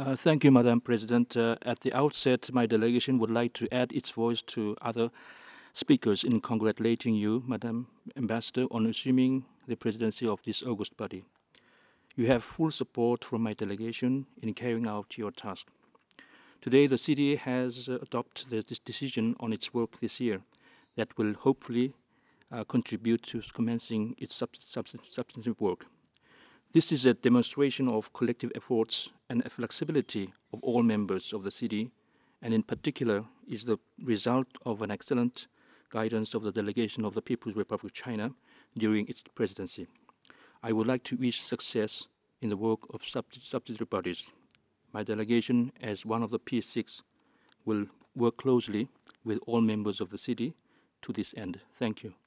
Thank you, Madam President. At the outset, my delegation would like to add its voice to other speakers in congratulating you, Madam Ambassador, on assuming the presidency of this August body. You have full support from my delegation in carrying out your task. Today, the city has adopted this decision on its work this year that will hopefully contribute to commencing its substantive work. This is a demonstration of collective efforts and flexibility of all members of the city, and in particular is the result of an excellent guidance of the delegation of the People's Republic of China during its presidency. I would like to wish success in the work of subsidiary bodies. My delegation, as one of the P6, will work closely with all members of the city to this end. Thank you.